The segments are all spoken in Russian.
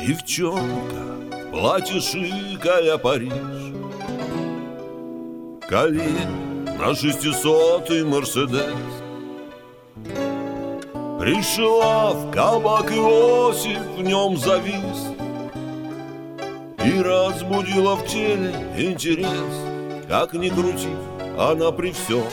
Девчонка, платье шикая Париж, колени на 600-й Мерседес. Пришла в кабак Иосиф, в нем завис и разбудила в теле интерес. Как ни крути, она при всем.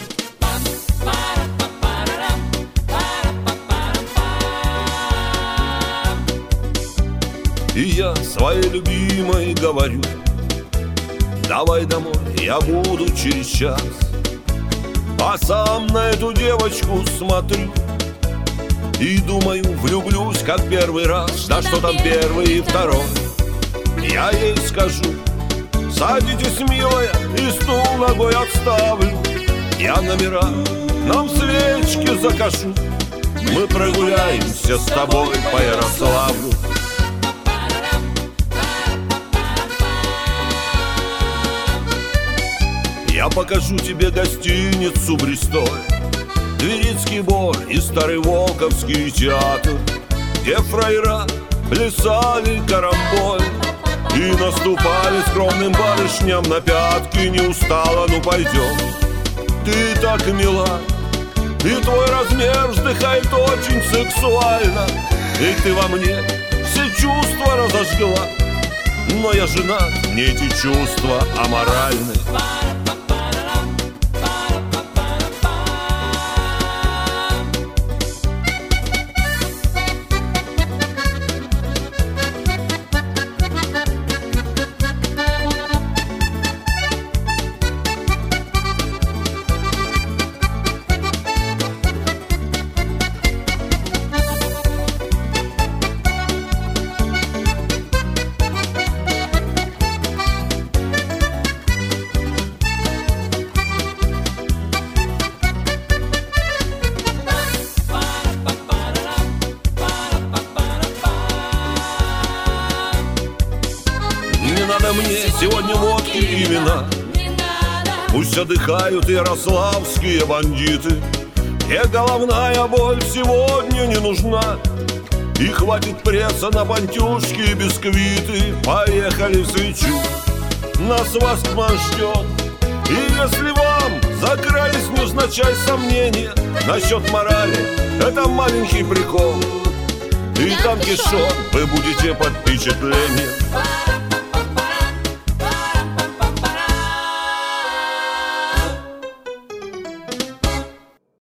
И я своей любимой говорю: давай домой, я буду через час. А сам на эту девочку смотрю и думаю, влюблюсь как первый раз. Да что там первый и второй. Я ей скажу: садитесь, милая, и стул ногой отставлю. Я номера нам свечки закажу. Мы прогуляемся с тобой по Ярославлю. Я покажу тебе гостиницу Бристоль, Тверицкий бор и старый Волковский театр, где фраера плясали карамболь и наступали скромным барышням на пятки. Не устала, ну пойдем. Ты так мила, и твой размер вздыхает очень сексуально, и ты во мне все чувства разожгла. Но я женат, мне эти чувства аморальны. Не надо мне сегодня водки и вина, пусть отдыхают ярославские бандиты. Мне головная боль сегодня не нужна, и хватит пресса на пантюшки и бисквиты. Поехали в Свечу, нас Васькман ждет. И если вам закрались невзначай сомнения насчет морали, это маленький прикол. И там кишон, вы будете под впечатлением.